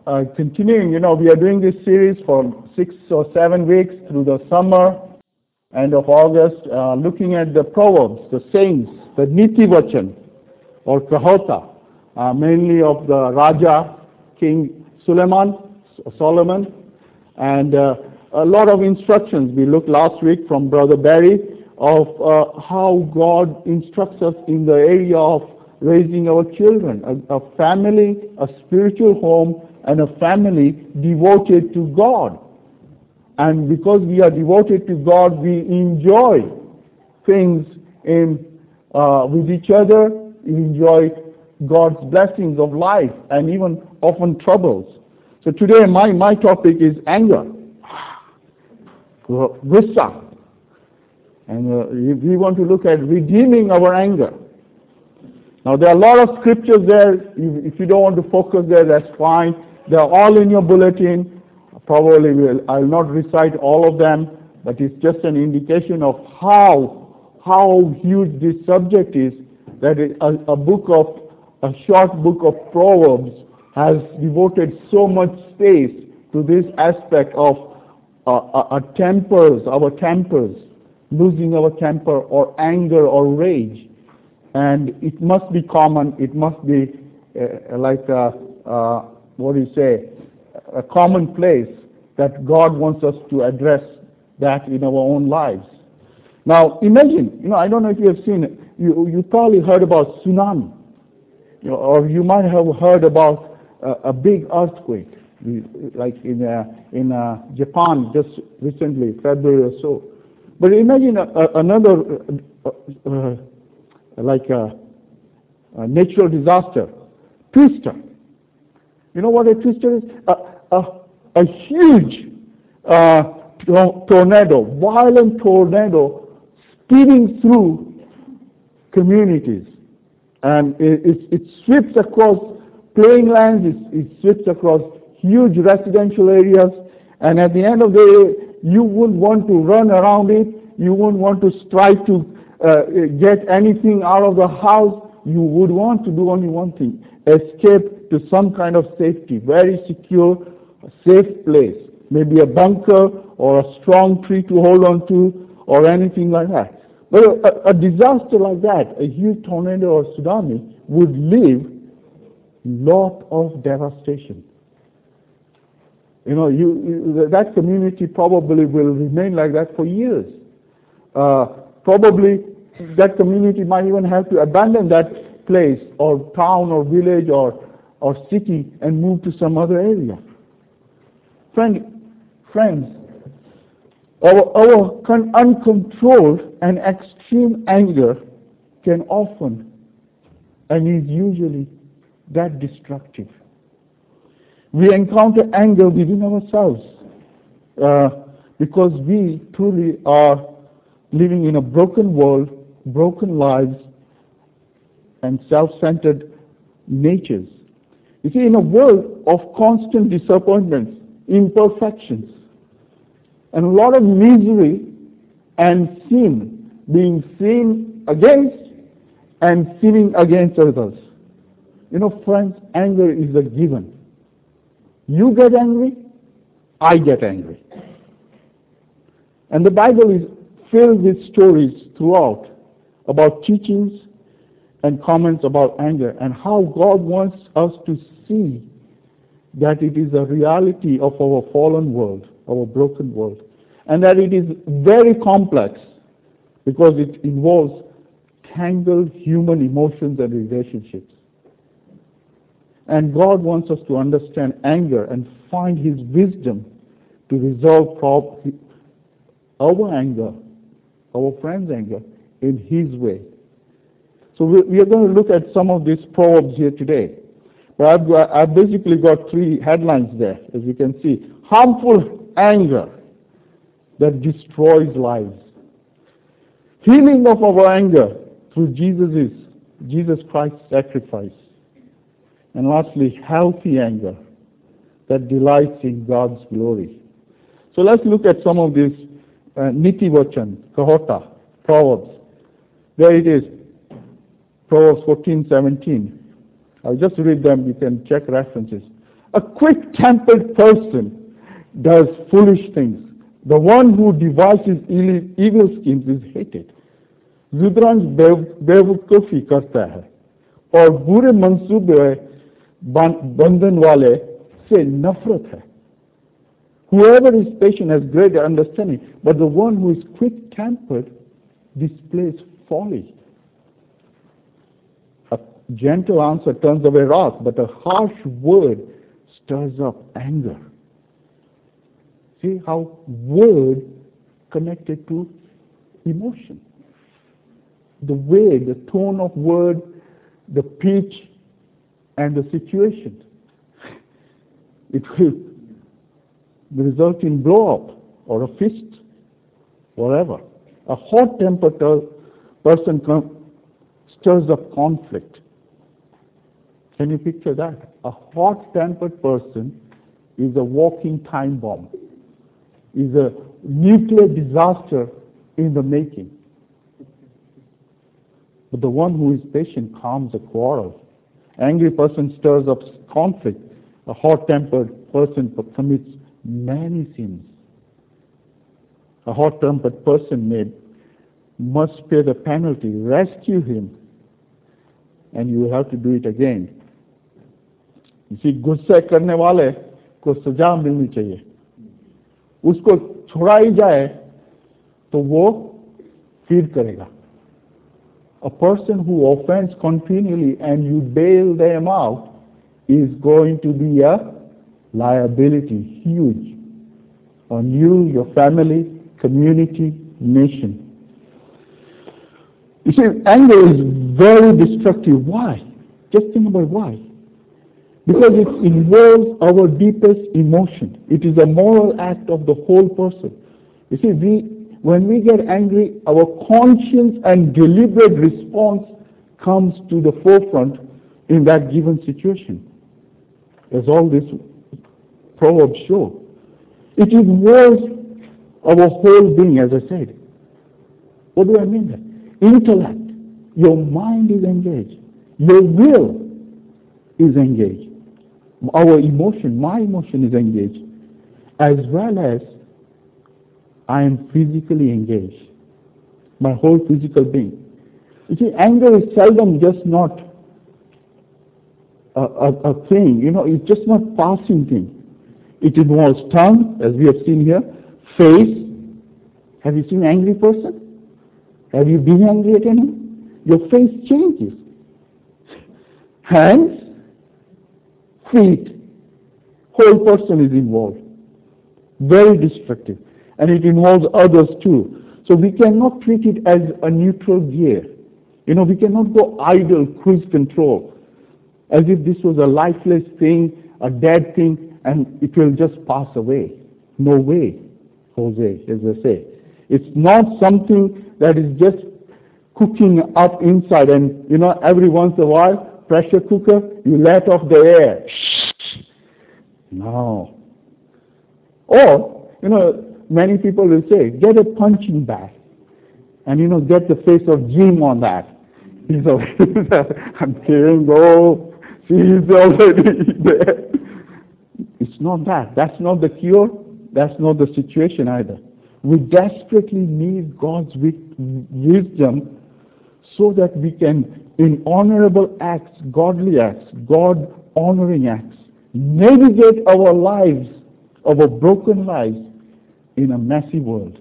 continuing, we are doing this series for 6 or 7 weeks through the summer, end of August, looking at the Proverbs, the sayings, the Niti Vachan, or Kahota, mainly of the Raja, King Solomon, and a lot of instructions. We looked last week from Brother Barry of how God instructs us in the area of raising our children, a family, a spiritual home, and a family devoted to God. And because we are devoted to God, we enjoy things with each other. We enjoy God's blessings of life and even often troubles. So today my topic is anger, gussa. And we want to look at redeeming our anger. Now there are a lot of scriptures there. If you don't want to focus there, that's fine. They're all in your bulletin. Probably I'll not recite all of them, but it's just an indication of how huge this subject is, that a short book of Proverbs has devoted so much space to this aspect of our tempers, losing our temper or anger or rage. And it must be common, it must be a commonplace that God wants us to address that in our own lives. Now imagine, I don't know if you have seen it, you probably heard about tsunami, or you might have heard about a big earthquake, like in Japan just recently, February or so. But imagine another, like a natural disaster, twister. You know what a twister is? A huge tornado, violent tornado, speeding through communities, and it sweeps across playing lands. It sweeps across huge residential areas, and at the end of the day, you wouldn't want to run around it. You wouldn't want to strive to get anything out of the house. You would want to do only one thing: escape to some kind of safety, very secure, safe place, maybe a bunker or a strong tree to hold on to, or anything like that. But a disaster like that, a huge tornado or tsunami, would leave lot of devastation. That community probably will remain like that for years. Probably that community might even have to abandon that place or town or village or city and move to some other area. Friends, our uncontrolled and extreme anger can often and is usually that destructive. We encounter anger within ourselves because we truly are living in a broken world, broken lives, and self-centered natures. You see, in a world of constant disappointments, imperfections, and a lot of misery and sin being sinned against and sinning against others. Friends, anger is a given. You get angry, I get angry. And the Bible is filled with stories throughout about teachings and comments about anger, and how God wants us to see that it is a reality of our fallen world, our broken world, and that it is very complex because it involves tangled human emotions and relationships. And God wants us to understand anger and find His wisdom to resolve our anger, our friend's anger, in His way. So we are going to look at some of these proverbs here today. But I've basically got 3 headlines there, as you can see. Harmful anger that destroys lives. Healing of our anger through Jesus Christ's sacrifice. And lastly, healthy anger that delights in God's glory. So let's look at some of these Niti Vachan, Kahota, Proverbs. There it is, Proverbs 14:17. I'll just read them, you can check references. A quick-tempered person does foolish things. The one who devises evil schemes is hated. जुदरांश बेवकूफ़ी करता है और बुरे मंसूबे बंधन वाले से नफरत है. Whoever is patient has great understanding, but the one who is quick-tempered displays folly. A gentle answer turns away wrath, but a harsh word stirs up anger. See how word connected to emotion. The way, the tone of word, the pitch, and the situation. It will result in blow-up or a fist, whatever. A hot-tempered person stirs up conflict. Can you picture that? A hot-tempered person is a walking time bomb, is a nuclear disaster in the making. But the one who is patient calms a quarrel. Angry person stirs up conflict. A hot-tempered person commits many sins. A hot-tempered person must pay the penalty. Rescue him, and you will have to do it again. You see, गुस्से करने वाले को सजा मिलनी चाहिए. उसको छुड़ाई जाए तो वो फिर करेगा. A person who offends continually and you bail them out is going to be a liability, huge, on you, your family, community, nation. You see, anger is very destructive. Why? Just think about why. Because it involves our deepest emotion. It is a moral act of the whole person. You see, when we get angry, our conscious and deliberate response comes to the forefront in that given situation. As all these proverbs show. It involves our whole being, as I said. What do I mean by that? Intellect. Your mind is engaged. Your will is engaged. Our emotion, my emotion is engaged. As well as I am physically engaged. My whole physical being. You see, anger is seldom just not a thing. It's just not passing thing. It involves tongue, as we have seen here, face. Have you seen an angry person? Have you been angry at anyone? Your face changes. Hands, feet, whole person is involved. Very destructive. And it involves others too. So we cannot treat it as a neutral gear. We cannot go idle, cruise control, as if this was a lifeless thing, a dead thing, and it will just pass away. No way, Jose, as I say. It's not something that is just cooking up inside and, every once in a while, pressure cooker, you let off the air. No. Or, many people will say, get a punching bag and, get the face of Jim on that. He's I'm kidding, she's already there. It's not that. That's not the cure. That's not the situation either. We desperately need God's wisdom so that we can, in honorable acts, godly acts, God-honoring acts, navigate our lives, our broken lives, in a messy world.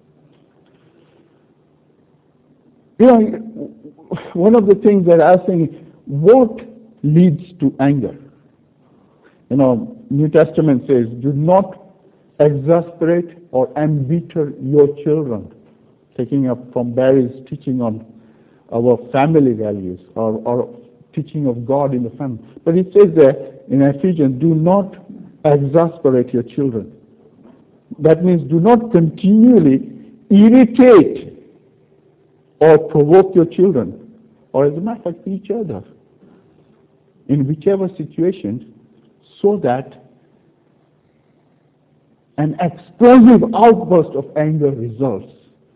One of the things that I was saying, what leads to anger? New Testament says, do not exasperate or embitter your children. Taking up from Barry's teaching on our family values or teaching of God in the family. But it says there in Ephesians, do not exasperate your children. That means do not continually irritate or provoke your children, or as a matter of fact, each other, in whichever situation, so that an explosive outburst of anger results.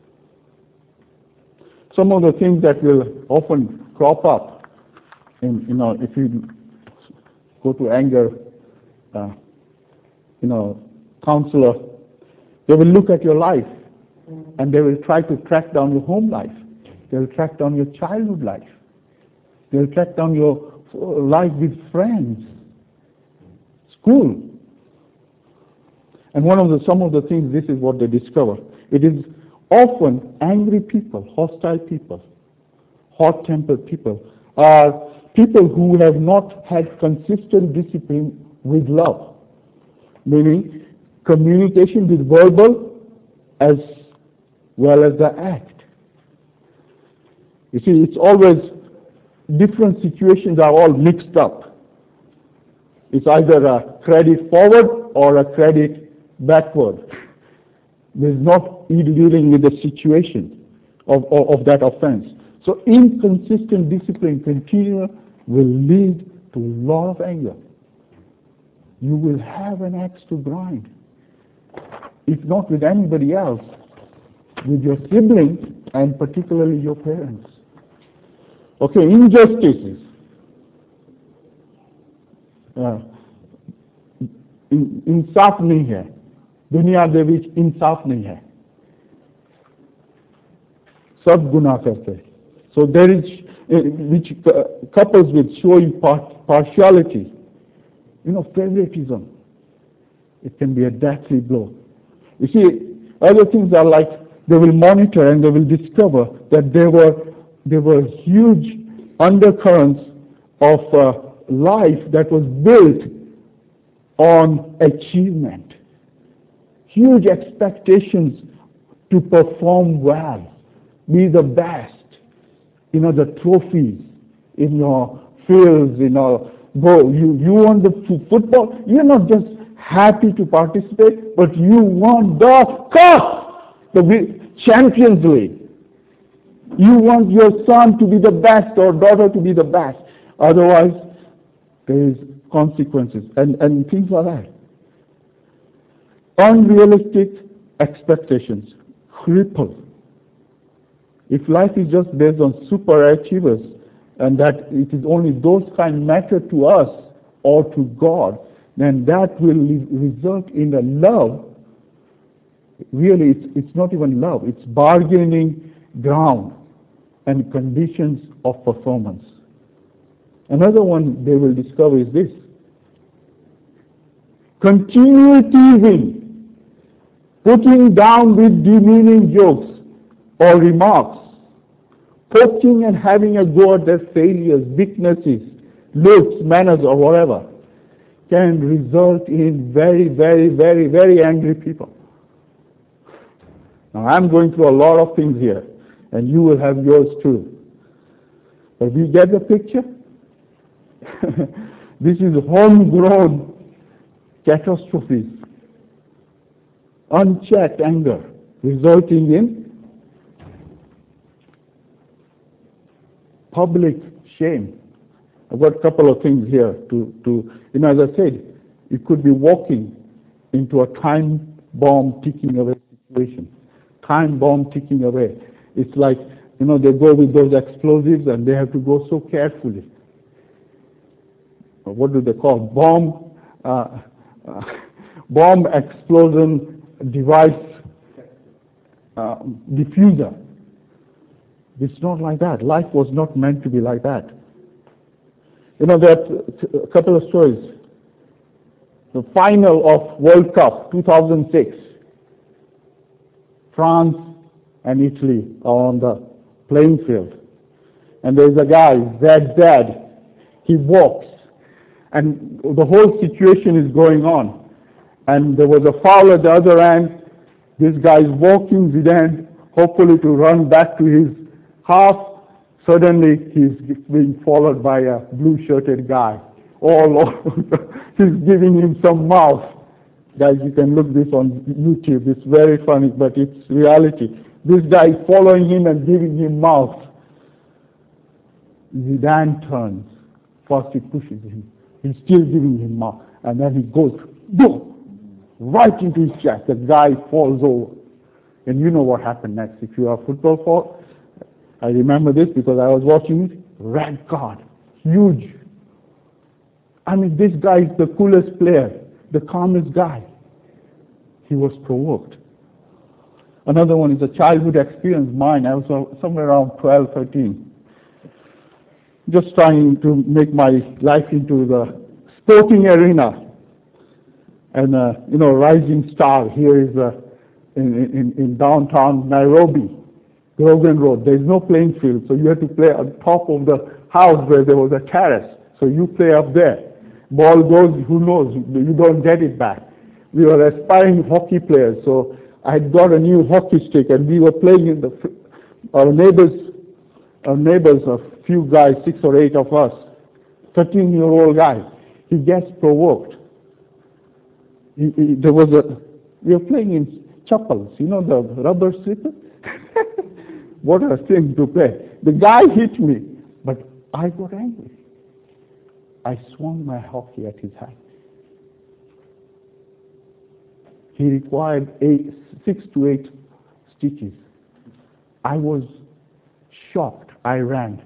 Some of the things that will often crop up, if you go to anger uh, counselor, they will look at your life and they will try to track down your home life. They will track down your childhood life. They will track down your life with friends, school. And some of the things, this is what they discover. It is often angry people, hostile people, hot-tempered people, are people who have not had consistent discipline with love, meaning communication with verbal as well as the act. You see, it's always different situations are all mixed up. It's either a credit forward or a credit backward. There's not dealing with the situation of that offense. So inconsistent discipline continual will lead to a lot of anger. You will have an axe to grind. If not with anybody else, with your siblings and particularly your parents. Okay, injustices. इंसाफ नहीं है, दुनिया के बीच इंसाफ नहीं है, सब गुनाह करते हैं. So there is, which couples with showing partiality, favoritism. It can be a deathly blow. You see, other things are like they will monitor and they will discover that there were huge undercurrents of life that was built on achievement. Huge expectations to perform well, be the best. The trophies in your fields, go. You want the football. You're not just happy to participate, but you want the cup, the Champions League. You want your son to be the best or daughter to be the best. Otherwise, there is consequences and things like that. Unrealistic expectations cripple. If life is just based on super achievers and that it is only those kind matter to us or to God, then that will result in a love. Really, it's not even love. It's bargaining ground and conditions of performance. Another one they will discover is this. Continual teasing, putting down with demeaning jokes or remarks, poking and having a go at their failures, weaknesses, looks, manners, or whatever, can result in very, very, very, very angry people. Now, I'm going through a lot of things here, and you will have yours too. But we get the picture? This is homegrown catastrophes, unchecked anger, resulting in public shame. I've got a couple of things here to as I said, it could be walking into a time bomb ticking away situation. Time bomb ticking away. It's like, they go with those explosives and they have to go so carefully. What do they call? Bomb explosion device diffuser. It's not like that. Life was not meant to be like that. There are a couple of stories. The final of World Cup 2006. France and Italy are on the playing field. And there's a guy, Zed. He walks. And the whole situation is going on. And there was a foul at the other end. This guy's walking, Zidane, hopefully to run back to his half. Suddenly, he's being followed by a blue-shirted guy. All over. He's giving him some mouth. Guys, you can look this on YouTube. It's very funny, but it's reality. This guy is following him and giving him mouth. Zidane turns. First he pushes him. He's still giving him mouth. And then he goes, boom, right into his chest. The guy falls over. And you know what happened next. If you are a football fan, I remember this because I was watching it. Red card. Huge. I mean, this guy is the coolest player. the calmest guy. He was provoked. Another one is a childhood experience mine. I was somewhere around 12, 13. Just trying to make my life into the sporting arena. And, rising star here is in downtown Nairobi, Grogan Road. There's no playing field, so you have to play on top of the house where there was a terrace. So you play up there. Ball goes, who knows, you don't get it back. We were aspiring hockey players, so I had got a new hockey stick, and we were playing in our neighbors, a few guys, 6 or 8 of us, 13-year-old guy. He gets provoked. We were playing in chappals, the rubber slippers. What a thing to play. The guy hit me, but I got angry. I swung my hockey at his head. He required 6 to 8 stitches. I was shocked. I ran.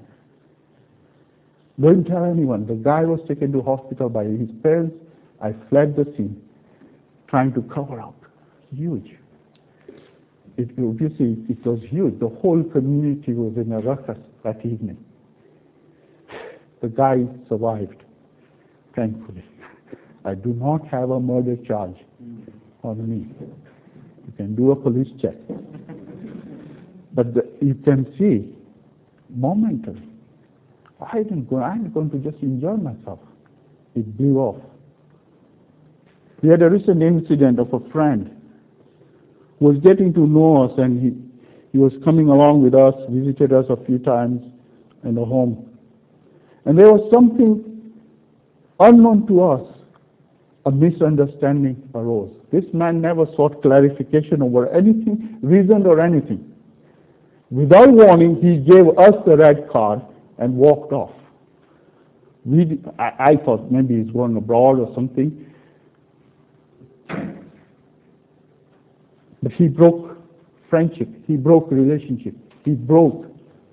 Don't tell anyone. The guy was taken to hospital by his parents. I fled the scene, trying to cover up. Huge. It was huge. The whole community was in a ruckus that evening. The guy survived, thankfully. I do not have a murder charge on me. You can do a police check. But you can see, momentarily, I'm going to just enjoy myself. It blew off. We had a recent incident of a friend who was getting to know us, and he was coming along with us, visited us a few times in the home. And there was something unknown to us. A misunderstanding arose. This man never sought clarification over anything, reasoned or anything. Without warning, he gave us the red card and walked off. I thought maybe he's going abroad or something. But he broke friendship. He broke relationship. He broke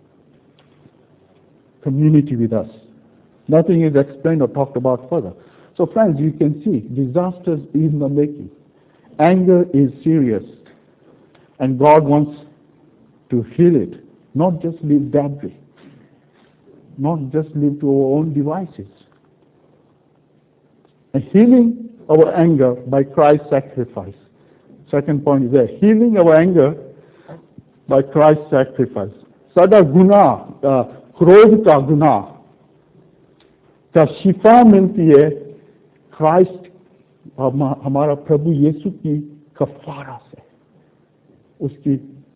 community with us. Nothing is explained or talked about further. So friends, you can see, disasters in the making. Anger is serious. And God wants to heal it. Not just leave debris. Not just leave to our own devices. And healing our anger by Christ's sacrifice. Second point is there. Healing our anger by Christ's sacrifice. Sada guna, क्रोध का गुनाह का शिफा मिलती है Christ हमारा प्रभु यीशु की कफारा से, उसकी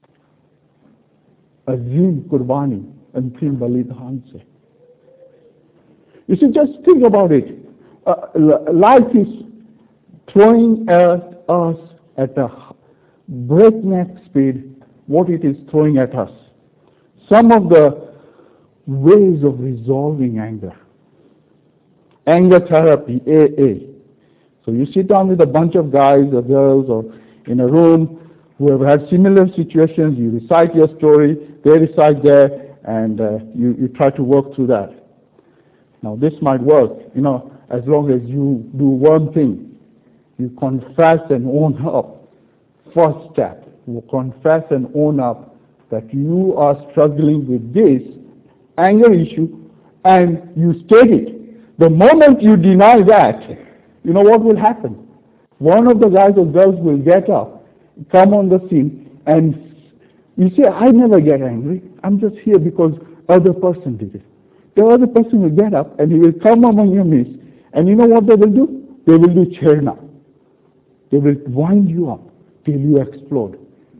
अजीम कुर्बानी, अंतिम बलिदान से. You should just think about it. Life is throwing at us at a breakneck speed what it is throwing at us. Some of the ways of resolving anger. Anger therapy, AA. So you sit down with a bunch of guys or girls or in a room who have had similar situations, you recite your story, they recite theirs, and you try to work through that. Now this might work, as long as you do one thing. You confess and own up. First step, you confess and own up that you are struggling with this anger issue, and you state it. The moment you deny that, you know what will happen? One of the guys or girls will get up, come on the scene, and you say, I never get angry. I'm just here because other person did it. The other person will get up and he will come among your midst, and you know what they will do? They will do cherna. They will wind you up till you explode.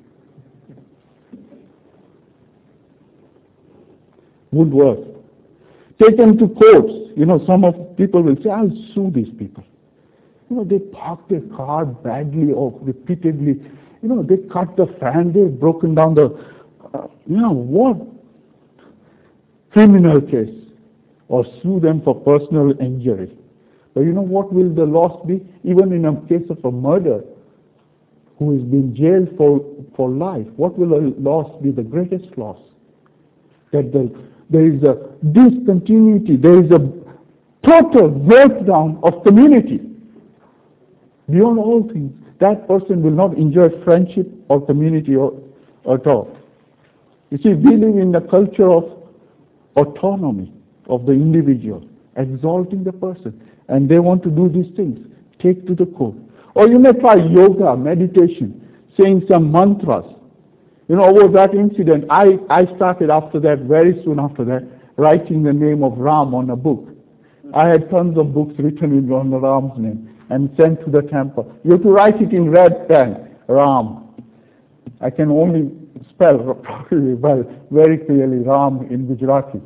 Would work. Take them to courts. Some of people will say, I'll sue these people. They park their car badly or repeatedly. They cut the fan, they've broken down the, what? Criminal case. Or sue them for personal injury. But what will the loss be? Even in a case of a murder, who has been jailed for life, what will the loss be? The greatest loss. That there is a discontinuity, there is a total breakdown of community. Beyond all things, that person will not enjoy friendship or community at all. You see, we live in a culture of autonomy of the individual, exalting the person, and they want to do these things, take to the court. Or you may try yoga, meditation, saying some mantras. Over that incident, I started after that, very soon after that, writing the name of Ram on a book. I had tons of books written on Ram's name and sent to the temple. You have to write it in red pen, Ram. I can only spell very clearly Ram in Gujarati.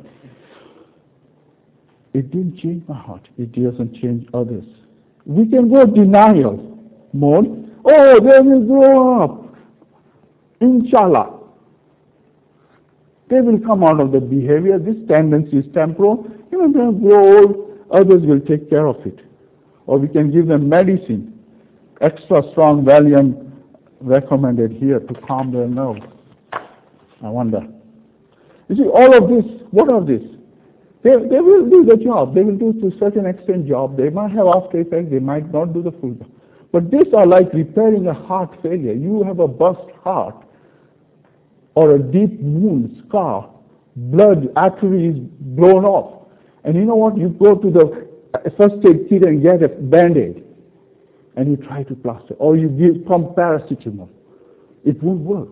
It didn't change my heart. It doesn't change others. We can go denial mode. Oh, they will grow up. Inshallah. They will come out of the behavior. This tendency is temporal. When they grow old, others will take care of it. Or we can give them medicine, extra strong Valium recommended here to calm their nerves. I wonder. You see, all of this, what are this? They will do the job. They will do to a certain extent job. They might have after effects. They might not do the full job. But these are like repairing a heart failure. You have a burst heart or a deep wound, scar, blood artery is blown off. And you know what? You go to the first aid kit and get a Band-Aid and you try to plaster. Or you give some paracetamol. It won't work.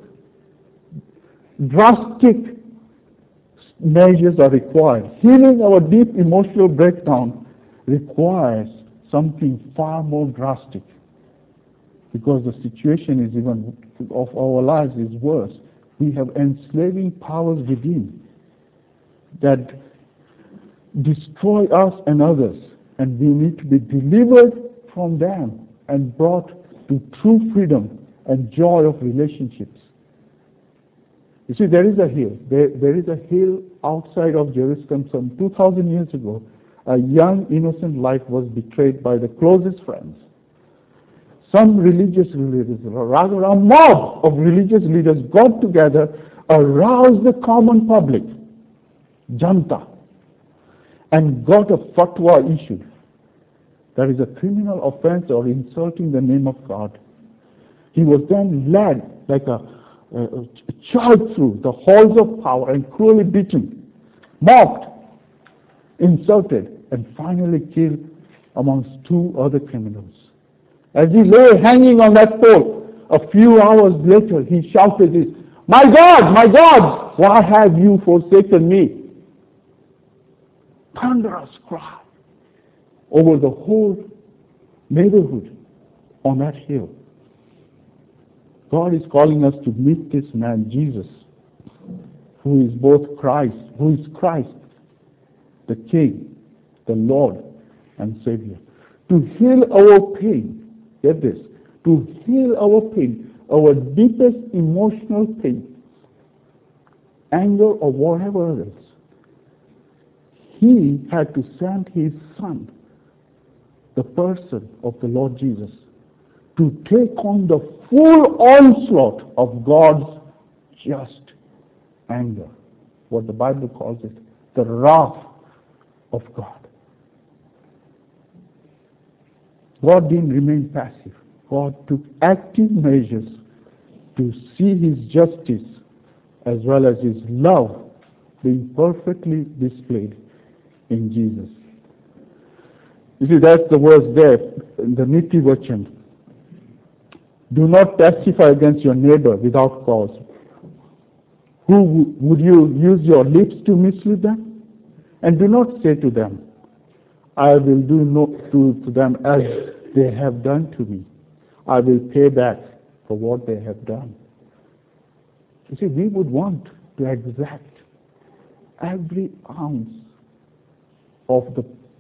Drastic measures are required. Healing our deep emotional breakdown requires something far more drastic, because the situation is even of our lives is worse. We have enslaving powers within that destroy us and others, and we need to be delivered from them and brought to true freedom and joy of relationships. You see, there is a hill. There is a hill outside of Jerusalem some 2,000 years ago. A young, innocent life was betrayed by the closest friends. Some religious leaders, or rather a mob of religious leaders, got together, aroused the common public, Janta, and got a fatwa issued. That is a criminal offense or insulting the name of God. He was then led like a child through the halls of power and cruelly beaten, mocked, insulted, and finally killed amongst two other criminals. As he lay hanging on that pole, a few hours later he shouted this, my God, why have you forsaken me?" Thunderous cry over the whole neighborhood on that hill. God is calling us to meet this man, Jesus, who is Christ, the King, the Lord and Savior, to heal our pain. Get this, to heal our pain, our deepest emotional pain, anger or whatever else. He had to send his Son, the person of the Lord Jesus, to take on the full onslaught of God's just anger, what the Bible calls it, the wrath of God. God didn't remain passive. God took active measures to see his justice as well as his love being perfectly displayed in Jesus. You see, that's the verse there, the Niti Vachan. Do not testify against your neighbor without cause. Who would you use your lips to mislead them? And do not say to them, I will do to them as they have done to me. I will pay back for what they have done. You see, we would want to exact every ounce of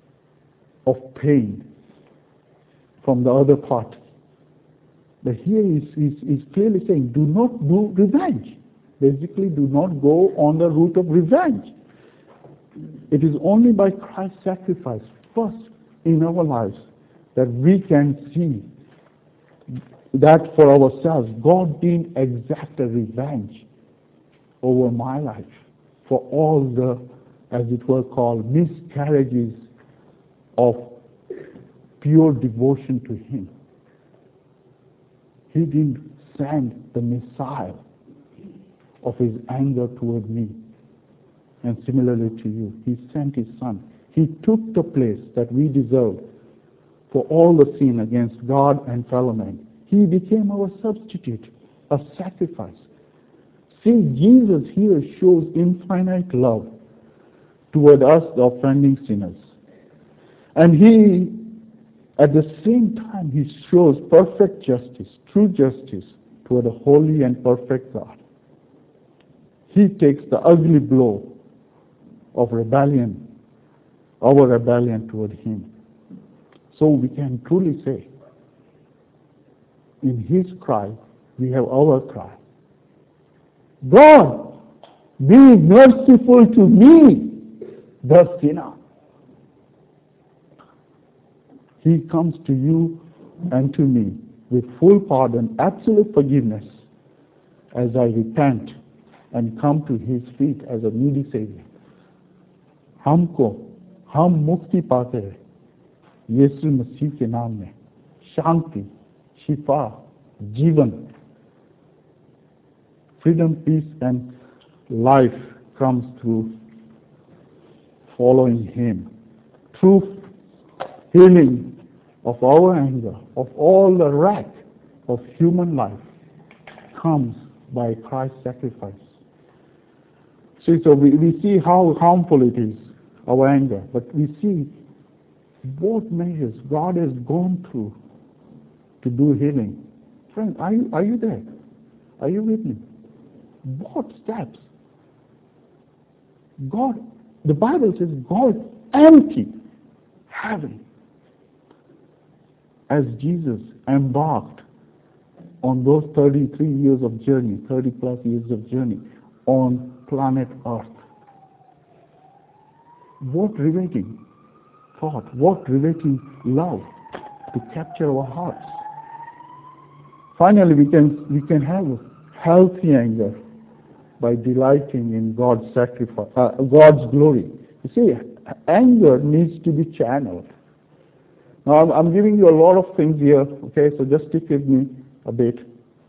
pain from the other party. But here he's clearly saying, do not do revenge. Basically, do not go on the route of revenge. It is only by Christ's sacrifice first in our lives that we can see that for ourselves. God didn't exact a revenge over my life for all the, as it were called, miscarriages of pure devotion to Him. He didn't send the missile of his anger toward me. And similarly to you, he sent his son. He took the place that we deserved for all the sin against God and fellow men. He became our substitute, a sacrifice. See, Jesus here shows infinite love toward us, the offending sinners. And he, at the same time, he shows perfect justice, true justice toward a holy and perfect God. He takes the ugly blow of rebellion, our rebellion toward him. So we can truly say, in his cry, we have our cry. God, be merciful to me, the sinner. He comes to you and to me with full pardon, absolute forgiveness, as I repent and come to his feet as a needy Savior. हम मुक्ति पाते हैं यीशु मसीह के नाम में, शांति, शिफा, जीवन, freedom, peace, and life comes through following him. True healing of our anger, of all the wreck of human life, comes by Christ's sacrifice. See, so we see how harmful it is, our anger, but we see what measures God has gone through to do healing. Friend, are you there? Are you with me? What steps? God, the Bible says God emptied heaven as Jesus embarked on those 33 years of journey, 30 plus years of journey on planet Earth. What riveting thought, what riveting love to capture our hearts. Finally, we can have healthy anger by delighting in God's sacrifice, God's glory. You see, anger needs to be channeled. Now, I'm giving you a lot of things here, okay, so just stick with me a bit.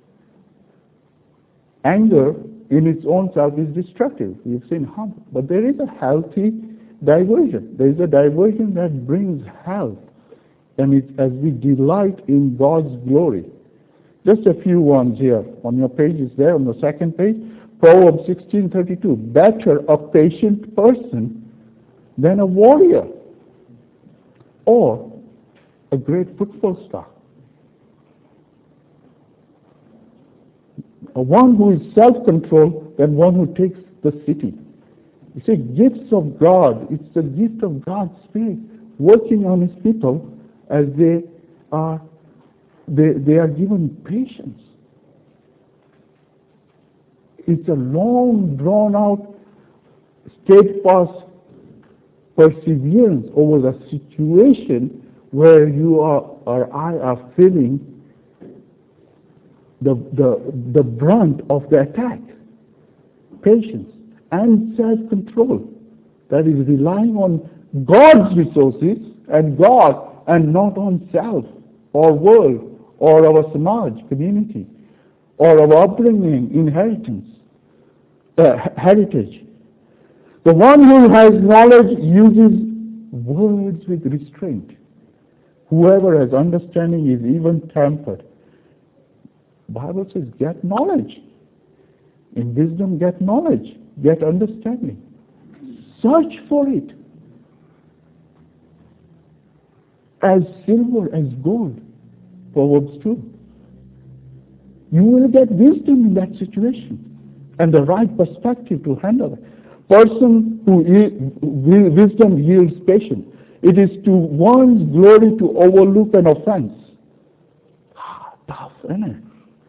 Anger in its own self is destructive. We've seen harm. But there is a healthy diversion. There is a diversion that brings health. And it's as we delight in God's glory. Just a few ones here on your pages there, on the second page. Proverbs 16:32. Better a patient person than a warrior or a great football star. One who is self-controlled than one who takes the city. You see, gifts of God, it's the gift of God's Spirit working on his people as they are given patience. It's a long, drawn-out, steadfast perseverance over the situation where you or I are feeling the brunt of the attack. Patience and self-control. That is relying on God's resources and God and not on self or world or our samaj, community, or our upbringing, heritage. The one who has knowledge uses words with restraint. Whoever has understanding is even-tempered. The Bible says, get knowledge. In wisdom, get knowledge. Get understanding. Search for it. As silver, as gold. Proverbs 2. You will get wisdom in that situation and the right perspective to handle it. Person who wisdom yields patience. It is to one's glory to overlook an offense. Tough, isn't it?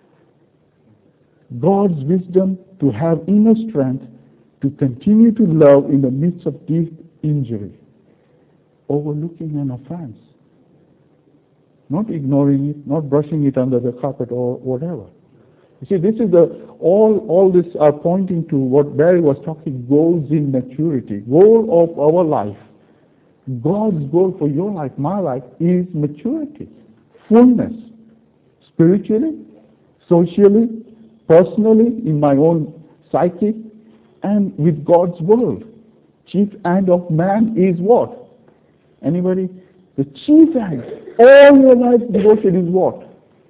God's wisdom to have inner strength to continue to love in the midst of deep injury. Overlooking an offense. Not ignoring it, not brushing it under the carpet or whatever. You see, this is all this are pointing to what Barry was talking, goals in maturity. Goal of our life. God's goal for your life, my life, is maturity, fullness, spiritually, socially, personally, in my own psyche, and with God's world. Chief end of man is what? Anybody? The chief end. All your life devotion is what?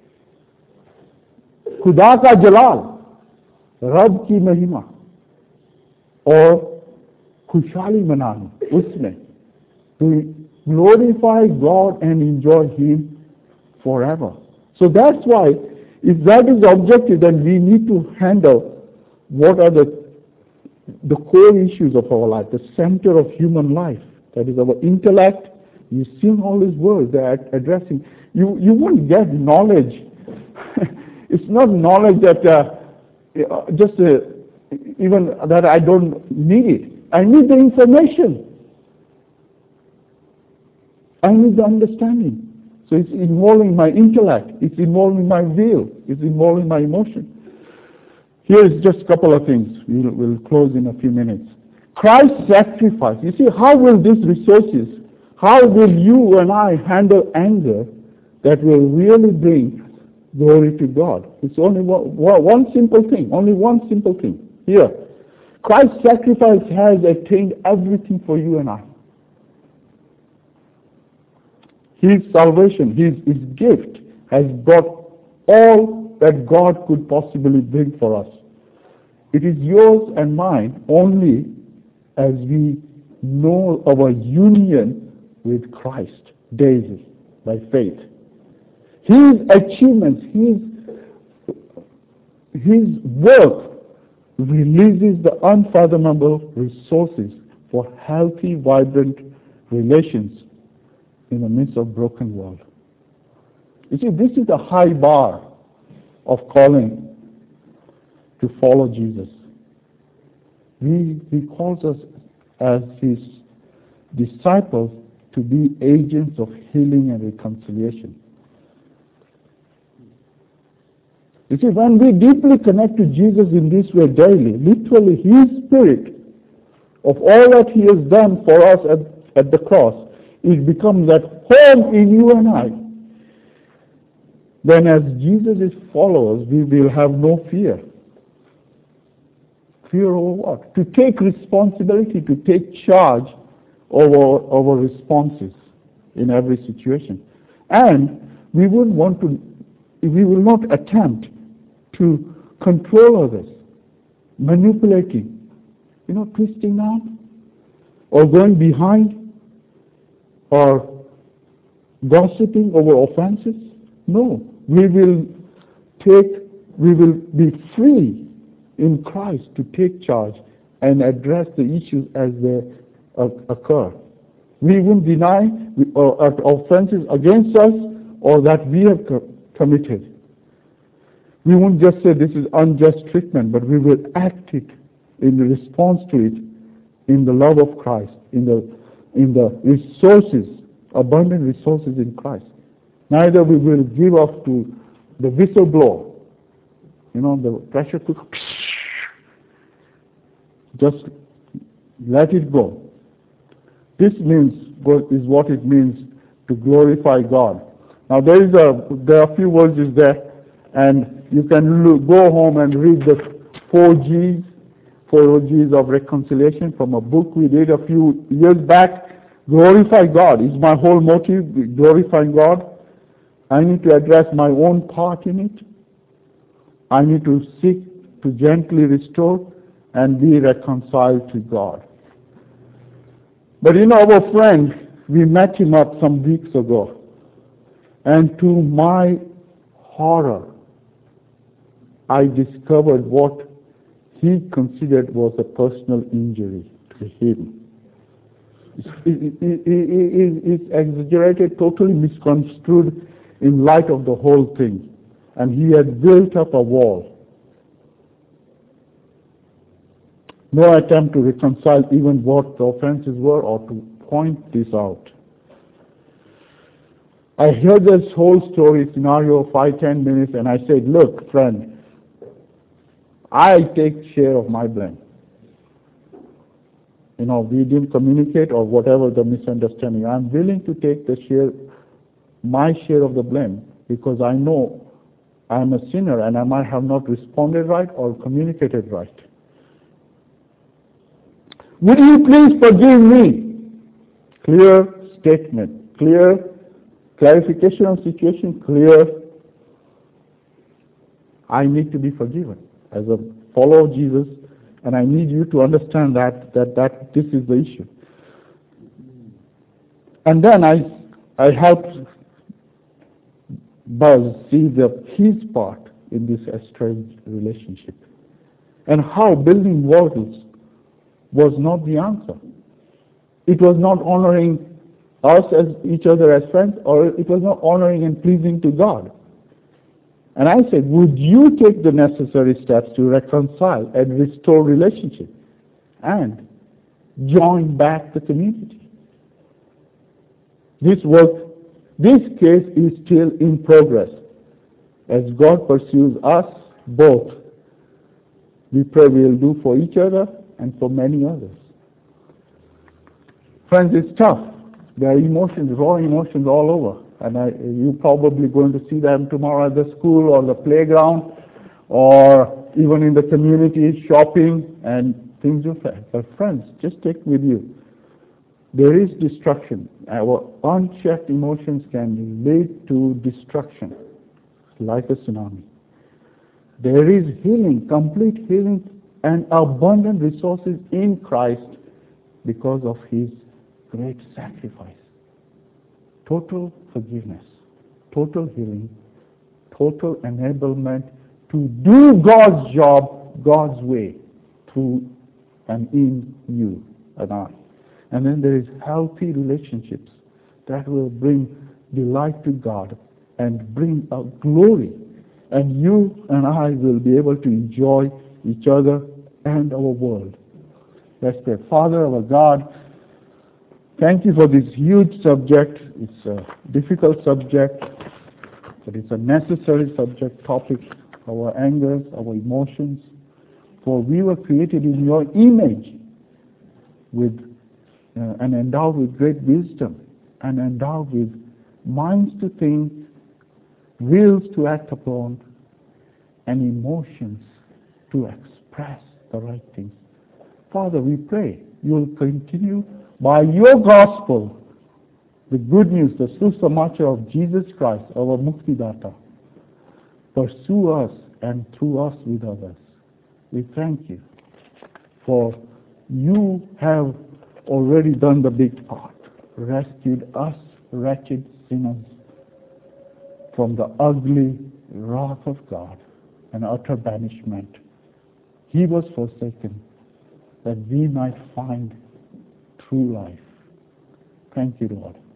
खुदा का जलाल, रब की महिमा, और खुशहाली मनाना उसमें, to glorify God and enjoy Him forever. So that's why, if that is the objective, then we need to handle what are the core issues of our life, the center of human life. That is our intellect. You've seen all these words they are addressing. You won't get knowledge. It's not knowledge that even that I don't need it. I need the information. I need the understanding. So it's involving my intellect. It's involving my will. It's involving my emotion. Here is just a couple of things. We'll close in a few minutes. Christ's sacrifice. You see, how will these resources, how will you and I handle anger that will really bring glory to God? It's only one simple thing. Only one simple thing. Here. Christ's sacrifice has attained everything for you and I. His salvation, His gift has brought all that God could possibly bring for us. It is yours and mine only as we know our union with Christ daily by faith. His achievements, His work releases the unfathomable resources for healthy, vibrant relations in the midst of a broken world. You see, this is the high bar of calling to follow Jesus. He calls us as His disciples to be agents of healing and reconciliation. You see, when we deeply connect to Jesus in this way daily, literally His Spirit of all that He has done for us at the cross, it becomes at home in you and I. Then as Jesus' followers, we will have no fear. Fear over what? To take responsibility, to take charge over responses in every situation. And we will not attempt to control others, manipulating, twisting arm, or going behind, or gossiping over offenses. No, we will be free in Christ to take charge and address the issues as they occur. We won't deny offenses against us or that we have committed. We won't just say this is unjust treatment, but we will act it in response to it in the love of Christ, in the resources, abundant resources in Christ. Neither we will give up to the whistleblower, the pressure cooker. Just let it go. This is what it means to glorify God. Now there are a few verses there, and you can go home and read the 4 G's of reconciliation from a book we did a few years back. Glorify God is my whole motive, glorifying God. I need to address my own part in it. I need to seek to gently restore and be reconciled to God. But our friend, we met him up some weeks ago, and to my horror, I discovered what he considered was a personal injury to him. It's exaggerated, totally misconstrued in light of the whole thing. And he had built up a wall. No attempt to reconcile even what the offenses were or to point this out. I heard this whole story scenario 5-10 minutes, and I said, look, friend, I take share of my blame. We didn't communicate or whatever the misunderstanding. I'm willing to take my share of the blame, because I know I am a sinner and I might have not responded right or communicated right. Would you please forgive me? Clear statement, clear clarification of situation, clear. I need to be forgiven as a follower of Jesus, and I need you to understand that this is the issue. And then I helped Buzz see his part in this estranged relationship, and how building walls was not the answer. It was not honoring us as each other as friends, or it was not honoring and pleasing to God. And I said, would you take the necessary steps to reconcile and restore relationship and join back the community? This case is still in progress. As God pursues us both, we pray we will do for each other and for many others. Friends, it's tough. There are emotions, raw emotions all over. And you're probably going to see them tomorrow at the school or the playground or even in the community, shopping and things of that. But friends, just take with you, there is destruction. Our unchecked emotions can lead to destruction, like a tsunami. There is healing, complete healing, and abundant resources in Christ because of His great sacrifice. Total forgiveness, total healing, total enablement to do God's job God's way through and in you and I. And then there is healthy relationships that will bring delight to God and bring out glory. And you and I will be able to enjoy each other and our world. Let's pray. Father, our God, thank you for this huge subject. It's a difficult subject, but it's a necessary subject, topic, our angers, our emotions. For we were created in your image and endowed with great wisdom and endowed with minds to think, wills to act upon, and emotions to express the right things. Father, we pray you will continue by your gospel, the good news, the Susamachar of Jesus Christ, our Muktidata, pursue us and through us with others. We thank you for you have already done the big part, rescued us wretched sinners from the ugly wrath of God and utter banishment. He was forsaken that we might find true life. Thank you, Lord.